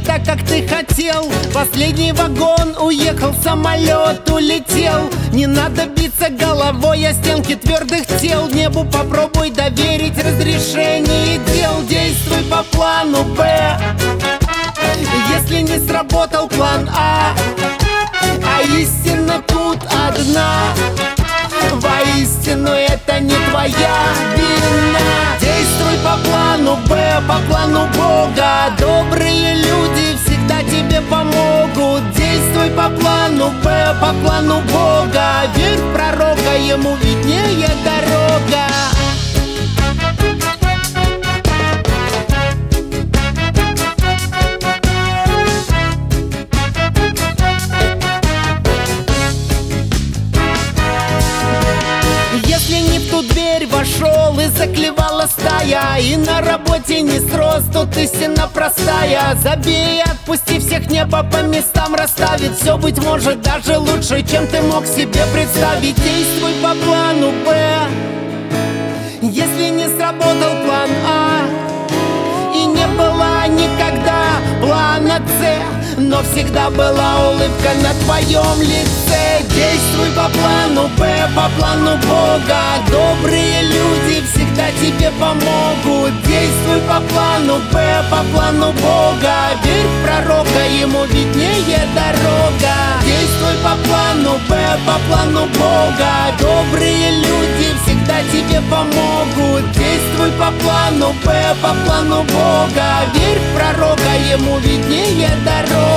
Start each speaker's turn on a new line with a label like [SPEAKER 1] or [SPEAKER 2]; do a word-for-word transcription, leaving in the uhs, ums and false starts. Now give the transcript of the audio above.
[SPEAKER 1] так, как ты хотел. Последний вагон уехал, самолет улетел. Не надо биться головой о стенки твердых тел. Небу попробуй доверить разрешение дел. Действуй по плану Б, если не сработал план А. А истина тут одна, воистину это не твоя вина. Действуй по плану Б, по плану Бога. Добрые люди всегда тебе помогут. Действуй по плану Б, по плану Бога. Верь в пророка, ему виднее дорога. Если не в ту дверь вошел и заклевала стая, и на работе не срос, тут истина простая. Забей, отпусти всех, небо по местам расставит. Все, быть может, даже лучше, чем ты мог себе представить. Действуй по плану Б, если не сработал план А. И не было никогда плана С, но всегда была улыбка на твоем лице. Действуй по плану Б, по плану Бога. Добрые люди всегда тебе помогут. Действуй по плану Б, по плану Бога. Верь в пророка, ему виднее дорога. Действуй по плану Б, по плану Бога. Добрые люди всегда тебе помогут. Действуй по плану Б, по плану Бога. Верь в пророка, ему виднее дорога.